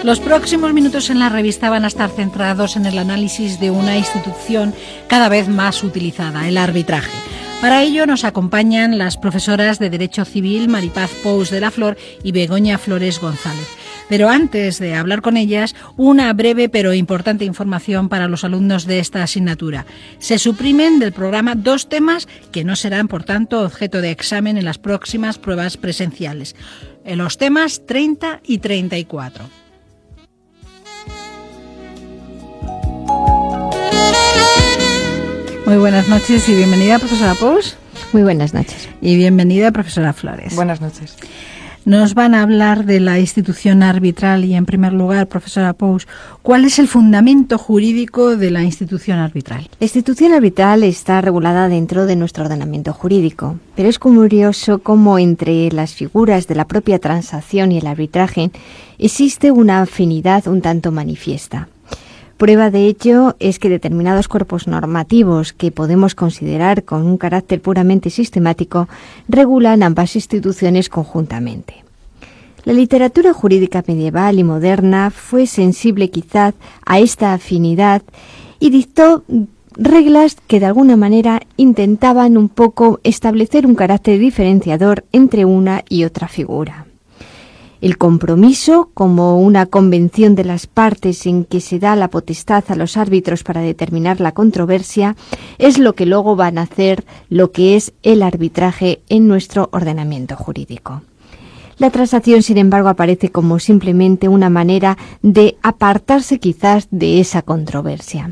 Los próximos minutos en la revista van a estar centrados en el análisis de una institución cada vez más utilizada, el arbitraje. Para ello nos acompañan las profesoras de Derecho Civil Maripaz Pous de la Flor y Begoña Flores González. Pero antes de hablar con ellas, una breve pero importante información para los alumnos de esta asignatura. Se suprimen del programa 2 temas que no serán, por tanto, objeto de examen en las próximas pruebas presenciales. Los temas 30 y 34. Muy buenas noches y bienvenida, profesora Pous. Muy buenas noches. Y bienvenida, profesora Flores. Buenas noches. Nos van a hablar de la institución arbitral y, en primer lugar, profesora Pous, ¿cuál es el fundamento jurídico de la institución arbitral? La institución arbitral está regulada dentro de nuestro ordenamiento jurídico, pero es curioso cómo entre las figuras de la propia transacción y el arbitraje existe una afinidad un tanto manifiesta. Prueba de ello es que determinados cuerpos normativos que podemos considerar con un carácter puramente sistemático regulan ambas instituciones conjuntamente. La literatura jurídica medieval y moderna fue sensible quizás a esta afinidad y dictó reglas que de alguna manera intentaban un poco establecer un carácter diferenciador entre una y otra figura. El compromiso, como una convención de las partes en que se da la potestad a los árbitros para determinar la controversia, es lo que luego van a hacer lo que es el arbitraje en nuestro ordenamiento jurídico. La transacción, sin embargo, aparece como simplemente una manera de apartarse quizás de esa controversia.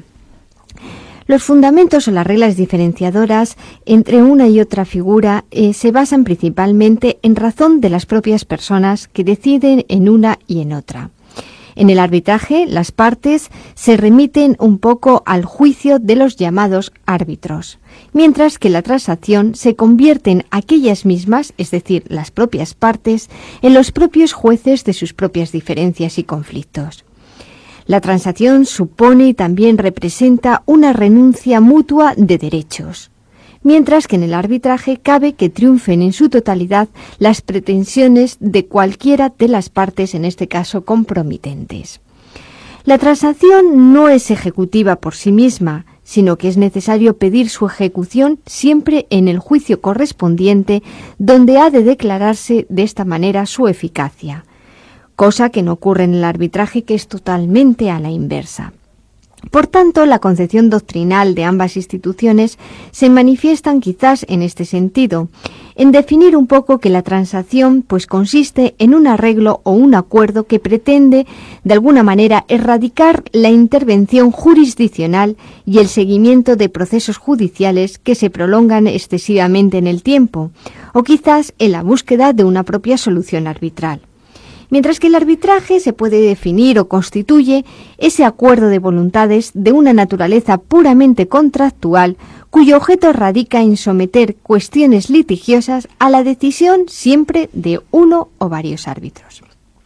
Los fundamentos o las reglas diferenciadoras entre una y otra figura se basan principalmente en razón de las propias personas que deciden en una y en otra. En el arbitraje, las partes se remiten un poco al juicio de los llamados árbitros, mientras que la transacción se convierten aquellas mismas, es decir, las propias partes, en los propios jueces de sus propias diferencias y conflictos. La transacción supone y también representa una renuncia mutua de derechos, mientras que en el arbitraje cabe que triunfen en su totalidad las pretensiones de cualquiera de las partes, en este caso compromitentes. La transacción no es ejecutiva por sí misma, sino que es necesario pedir su ejecución siempre en el juicio correspondiente, donde ha de declararse de esta manera su eficacia, cosa que no ocurre en el arbitraje, que es totalmente a la inversa. Por tanto, la concepción doctrinal de ambas instituciones se manifiestan quizás en este sentido, en definir un poco que la transacción pues consiste en un arreglo o un acuerdo que pretende de alguna manera erradicar la intervención jurisdiccional y el seguimiento de procesos judiciales que se prolongan excesivamente en el tiempo, o quizás en la búsqueda de una propia solución arbitral. Mientras que el arbitraje se puede definir o constituye ese acuerdo de voluntades de una naturaleza puramente contractual, cuyo objeto radica en someter cuestiones litigiosas a la decisión siempre de uno o varios árbitros.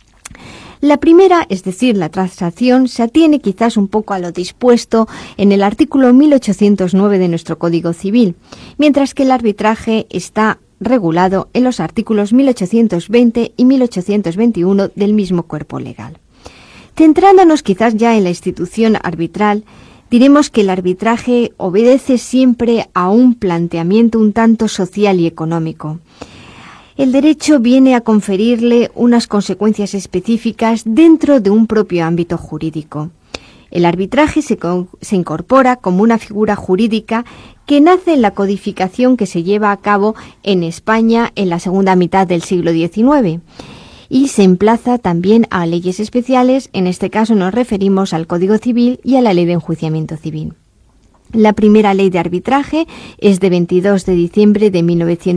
La primera, es decir, la transacción, se atiene quizás un poco a lo dispuesto en el artículo 1809 de nuestro Código Civil, mientras que el arbitraje está regulado en los artículos 1820 y 1821 del mismo cuerpo legal. Centrándonos quizás ya en la institución arbitral, diremos que el arbitraje obedece siempre a un planteamiento un tanto social y económico. El derecho viene a conferirle unas consecuencias específicas dentro de un propio ámbito jurídico. El arbitraje se incorpora como una figura jurídica que nace en la codificación que se lleva a cabo en España en la segunda mitad del siglo XIX y se emplaza también a leyes especiales. En este caso nos referimos al Código Civil y a la Ley de Enjuiciamiento Civil. La primera ley de arbitraje es de 22 de diciembre de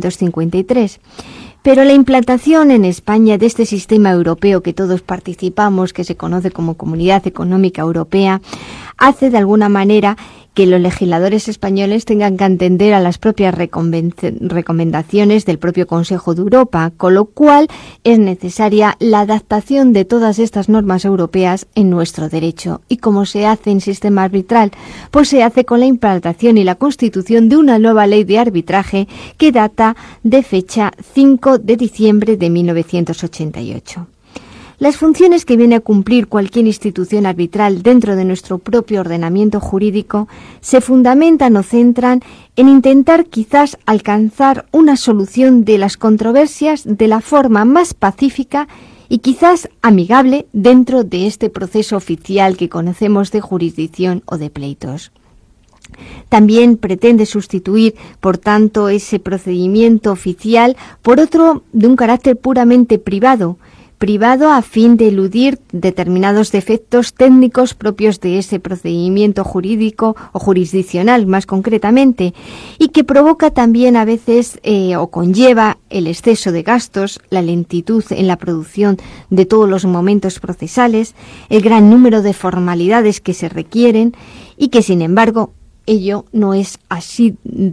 1953. Pero la implantación en España de este sistema europeo que todos participamos, que se conoce como Comunidad Económica Europea, hace de alguna manera que los legisladores españoles tengan que atender a las propias recomendaciones del propio Consejo de Europa, con lo cual es necesaria la adaptación de todas estas normas europeas en nuestro derecho. ¿Y cómo se hace en sistema arbitral? Pues se hace con la implantación y la constitución de una nueva ley de arbitraje que data de fecha 5 de diciembre de 1988. Las funciones que viene a cumplir cualquier institución arbitral dentro de nuestro propio ordenamiento jurídico se fundamentan o centran en intentar quizás alcanzar una solución de las controversias de la forma más pacífica y quizás amigable dentro de este proceso oficial que conocemos de jurisdicción o de pleitos. También pretende sustituir, por tanto, ese procedimiento oficial por otro de un carácter puramente privado a fin de eludir determinados defectos técnicos propios de ese procedimiento jurídico o jurisdiccional, más concretamente, y que provoca también a veces o conlleva el exceso de gastos, la lentitud en la producción de todos los momentos procesales, el gran número de formalidades que se requieren y que, sin embargo, ello no es así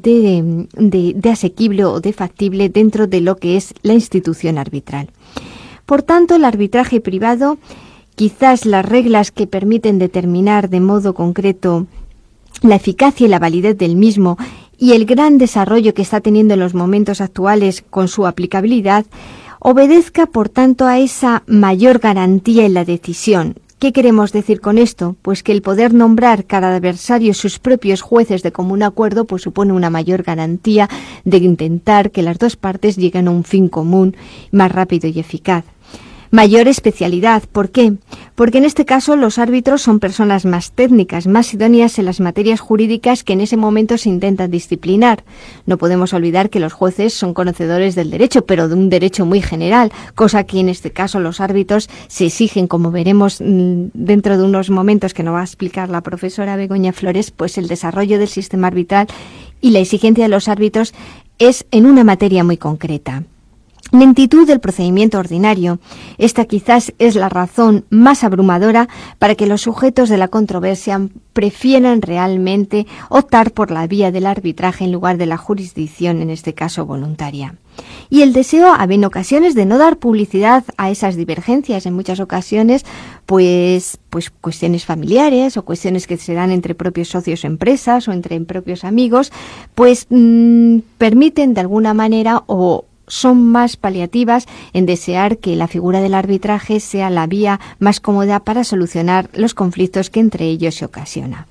de asequible o de factible dentro de lo que es la institución arbitral. Por tanto, el arbitraje privado, quizás las reglas que permiten determinar de modo concreto la eficacia y la validez del mismo y el gran desarrollo que está teniendo en los momentos actuales con su aplicabilidad, obedezca, por tanto, a esa mayor garantía en la decisión. ¿Qué queremos decir con esto? Pues que el poder nombrar cada adversario sus propios jueces de común acuerdo pues supone una mayor garantía de intentar que las dos partes lleguen a un fin común más rápido y eficaz. Mayor especialidad. ¿Por qué? Porque en este caso los árbitros son personas más técnicas, más idóneas en las materias jurídicas que en ese momento se intentan disciplinar. No podemos olvidar que los jueces son conocedores del derecho, pero de un derecho muy general, cosa que en este caso los árbitros se exigen, como veremos dentro de unos momentos que nos va a explicar la profesora Begoña Flores, pues el desarrollo del sistema arbitral y la exigencia de los árbitros es en una materia muy concreta. Lentitud del procedimiento ordinario. Esta quizás es la razón más abrumadora para que los sujetos de la controversia prefieran realmente optar por la vía del arbitraje en lugar de la jurisdicción, en este caso voluntaria. Y el deseo, en ocasiones, de no dar publicidad a esas divergencias, en muchas ocasiones, pues cuestiones familiares o cuestiones que se dan entre propios socios o empresas o entre propios amigos, pues permiten de alguna manera o son más paliativas en desear que la figura del arbitraje sea la vía más cómoda para solucionar los conflictos que entre ellos se ocasiona.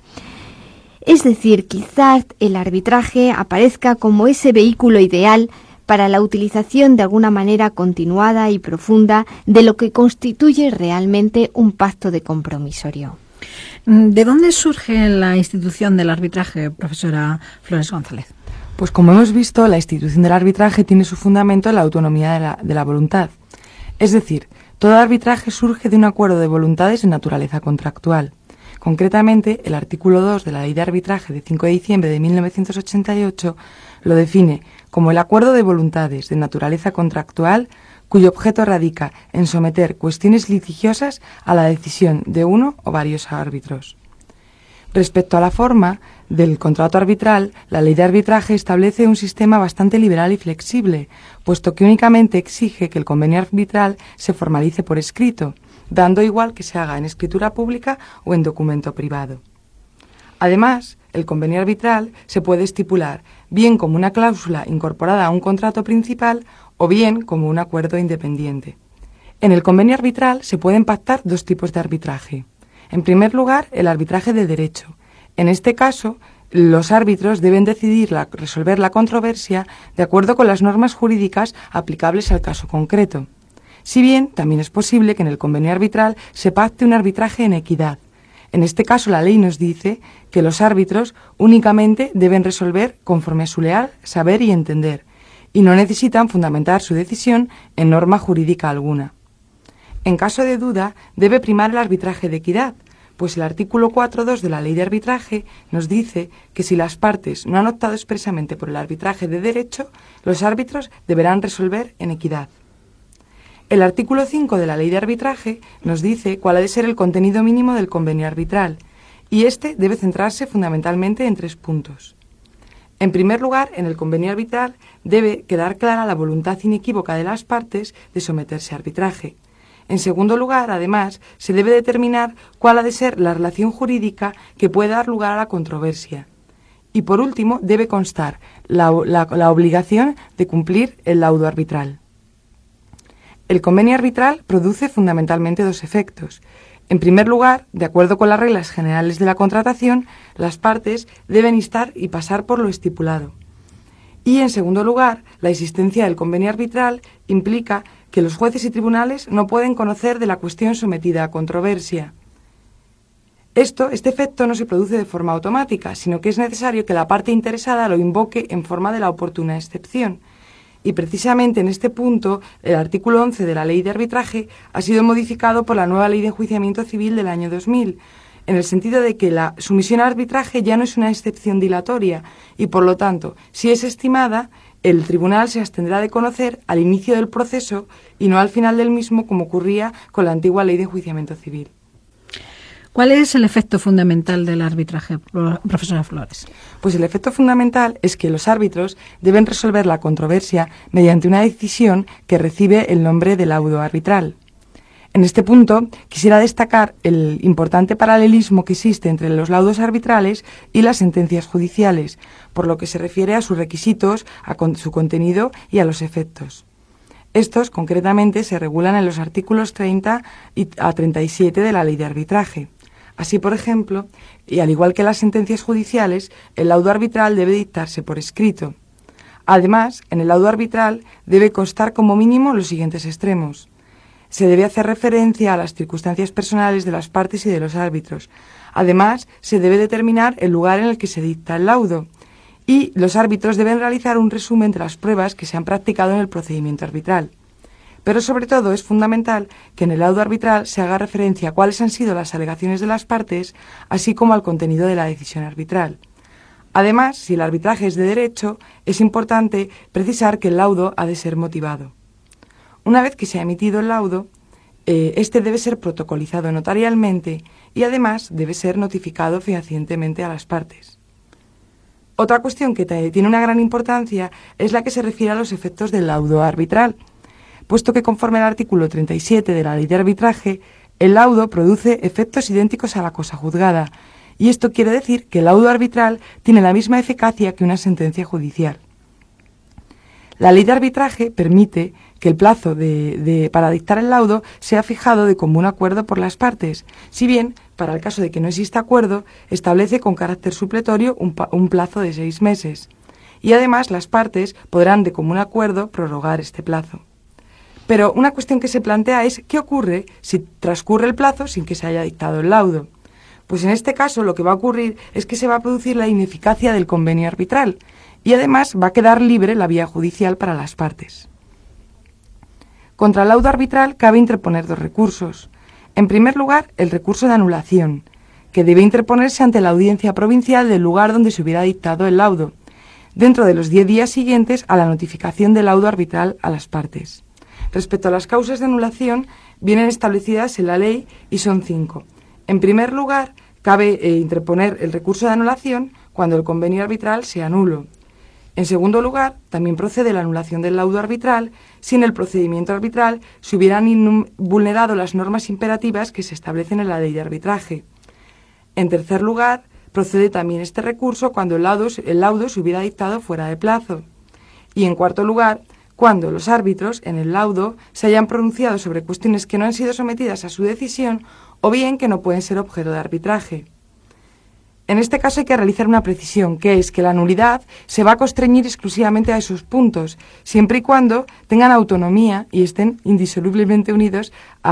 Es decir, quizás el arbitraje aparezca como ese vehículo ideal para la utilización de alguna manera continuada y profunda de lo que constituye realmente un pacto de compromisorio. ¿De dónde surge la institución del arbitraje, profesora Flores González? Pues como hemos visto, la institución del arbitraje tiene su fundamento en la autonomía de la voluntad. Es decir, todo arbitraje surge de un acuerdo de voluntades de naturaleza contractual. Concretamente, el artículo 2 de la Ley de Arbitraje de 5 de diciembre de 1988 lo define como el acuerdo de voluntades de naturaleza contractual cuyo objeto radica en someter cuestiones litigiosas a la decisión de uno o varios árbitros. Respecto a la forma del contrato arbitral, la Ley de Arbitraje establece un sistema bastante liberal y flexible, puesto que únicamente exige que el convenio arbitral se formalice por escrito, dando igual que se haga en escritura pública o en documento privado. Además, el convenio arbitral se puede estipular bien como una cláusula incorporada a un contrato principal o bien como un acuerdo independiente. En el convenio arbitral se pueden pactar dos tipos de arbitraje. En primer lugar, el arbitraje de derecho. En este caso, los árbitros deben resolver la controversia de acuerdo con las normas jurídicas aplicables al caso concreto. Si bien, también es posible que en el convenio arbitral se pacte un arbitraje en equidad. En este caso, la ley nos dice que los árbitros únicamente deben resolver conforme a su leal saber y entender, y no necesitan fundamentar su decisión en norma jurídica alguna. En caso de duda, debe primar el arbitraje de equidad, pues el artículo 4.2 de la Ley de Arbitraje nos dice que si las partes no han optado expresamente por el arbitraje de derecho, los árbitros deberán resolver en equidad. El artículo 5 de la Ley de Arbitraje nos dice cuál ha de ser el contenido mínimo del convenio arbitral, y este debe centrarse fundamentalmente en 3 puntos. En primer lugar, en el convenio arbitral debe quedar clara la voluntad inequívoca de las partes de someterse a arbitraje. En segundo lugar, además, se debe determinar cuál ha de ser la relación jurídica que puede dar lugar a la controversia. Y por último, debe constar la obligación de cumplir el laudo arbitral. El convenio arbitral produce fundamentalmente dos efectos. En primer lugar, de acuerdo con las reglas generales de la contratación, las partes deben instar y pasar por lo estipulado. Y, en segundo lugar, la existencia del convenio arbitral implica que los jueces y tribunales no pueden conocer de la cuestión sometida a controversia. Este efecto no se produce de forma automática, sino que es necesario que la parte interesada lo invoque en forma de la oportuna excepción. Y precisamente en este punto, el artículo 11 de la Ley de Arbitraje ha sido modificado por la nueva Ley de Enjuiciamiento Civil del año 2000, en el sentido de que la sumisión al arbitraje ya no es una excepción dilatoria y, por lo tanto, si es estimada, el tribunal se abstendrá de conocer al inicio del proceso y no al final del mismo, como ocurría con la antigua Ley de Enjuiciamiento Civil. ¿Cuál es el efecto fundamental del arbitraje, profesora Flores? Pues el efecto fundamental es que los árbitros deben resolver la controversia mediante una decisión que recibe el nombre de laudo arbitral. En este punto, quisiera destacar el importante paralelismo que existe entre los laudos arbitrales y las sentencias judiciales, por lo que se refiere a sus requisitos, a su contenido y a los efectos. Estos, concretamente, se regulan en los artículos 30 a 37 de la Ley de Arbitraje. Así, por ejemplo, y al igual que las sentencias judiciales, el laudo arbitral debe dictarse por escrito. Además, en el laudo arbitral debe constar como mínimo los siguientes extremos. Se debe hacer referencia a las circunstancias personales de las partes y de los árbitros. Además, se debe determinar el lugar en el que se dicta el laudo. Y los árbitros deben realizar un resumen de las pruebas que se han practicado en el procedimiento arbitral. Pero sobre todo es fundamental que en el laudo arbitral se haga referencia a cuáles han sido las alegaciones de las partes, así como al contenido de la decisión arbitral. Además, si el arbitraje es de derecho, es importante precisar que el laudo ha de ser motivado. Una vez que se ha emitido el laudo, este debe ser protocolizado notarialmente y además debe ser notificado fehacientemente a las partes. Otra cuestión que tiene una gran importancia es la que se refiere a los efectos del laudo arbitral, puesto que conforme al artículo 37 de la Ley de Arbitraje, el laudo produce efectos idénticos a la cosa juzgada, y esto quiere decir que el laudo arbitral tiene la misma eficacia que una sentencia judicial. La Ley de Arbitraje permite que el plazo para dictar el laudo sea fijado de común acuerdo por las partes, si bien, para el caso de que no exista acuerdo, establece con carácter supletorio un plazo de 6 meses, y además las partes podrán de común acuerdo prorrogar este plazo. Pero una cuestión que se plantea es ¿qué ocurre si transcurre el plazo sin que se haya dictado el laudo? Pues en este caso lo que va a ocurrir es que se va a producir la ineficacia del convenio arbitral y además va a quedar libre la vía judicial para las partes. Contra el laudo arbitral cabe interponer 2 recursos. En primer lugar, el recurso de anulación, que debe interponerse ante la audiencia provincial del lugar donde se hubiera dictado el laudo, dentro de los 10 días siguientes a la notificación del laudo arbitral a las partes. Respecto a las causas de anulación, vienen establecidas en la ley y son 5. En primer lugar, cabe interponer el recurso de anulación cuando el convenio arbitral sea nulo. En segundo lugar, también procede la anulación del laudo arbitral si en el procedimiento arbitral se hubieran vulnerado las normas imperativas que se establecen en la Ley de Arbitraje. En tercer lugar, procede también este recurso cuando el laudo se hubiera dictado fuera de plazo. Y en cuarto lugar, cuando los árbitros en el laudo se hayan pronunciado sobre cuestiones que no han sido sometidas a su decisión o bien que no pueden ser objeto de arbitraje. En este caso hay que realizar una precisión, que es que la nulidad se va a constreñir exclusivamente a esos puntos, siempre y cuando tengan autonomía y estén indisolublemente unidos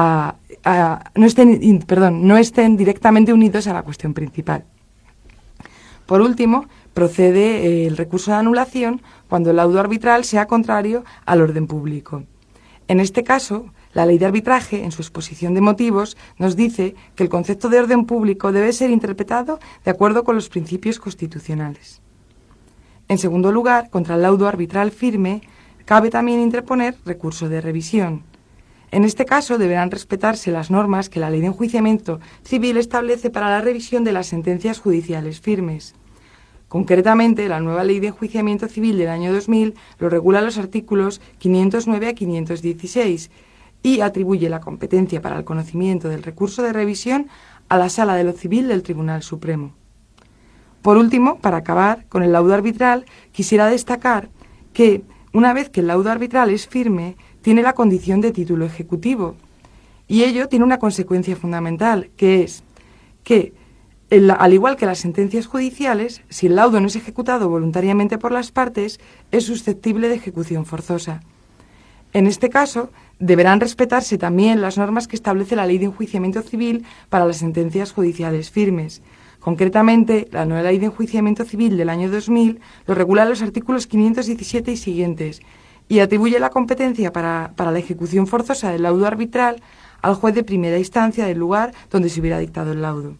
no estén directamente unidos a la cuestión principal. Por último, procede el recurso de anulación cuando el laudo arbitral sea contrario al orden público. En este caso, la Ley de Arbitraje, en su exposición de motivos, nos dice que el concepto de orden público debe ser interpretado de acuerdo con los principios constitucionales. En segundo lugar, contra el laudo arbitral firme, cabe también interponer recurso de revisión. En este caso, deberán respetarse las normas que la Ley de Enjuiciamiento Civil establece para la revisión de las sentencias judiciales firmes. Concretamente, la nueva Ley de Enjuiciamiento Civil del año 2000 lo regula en los artículos 509 a 516 y atribuye la competencia para el conocimiento del recurso de revisión a la Sala de lo Civil del Tribunal Supremo. Por último, para acabar con el laudo arbitral, quisiera destacar que, una vez que el laudo arbitral es firme, tiene la condición de título ejecutivo. Y ello tiene una consecuencia fundamental, que es que, al igual que las sentencias judiciales, si el laudo no es ejecutado voluntariamente por las partes, es susceptible de ejecución forzosa. En este caso, deberán respetarse también las normas que establece la Ley de Enjuiciamiento Civil para las sentencias judiciales firmes. Concretamente, la nueva Ley de Enjuiciamiento Civil del año 2000 lo regula en los artículos 517 y siguientes y atribuye la competencia para la ejecución forzosa del laudo arbitral al juez de primera instancia del lugar donde se hubiera dictado el laudo.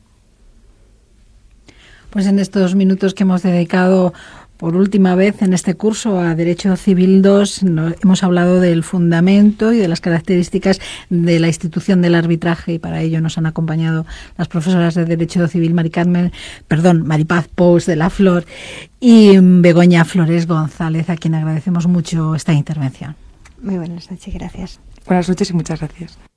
Pues en estos minutos que hemos dedicado por última vez en este curso a Derecho Civil 2 hemos hablado del fundamento y de las características de la institución del arbitraje, y para ello nos han acompañado las profesoras de Derecho Civil Maripaz Pous de la Flor y Begoña Flores González, a quien agradecemos mucho esta intervención. Muy buenas noches, gracias. Buenas noches y muchas gracias.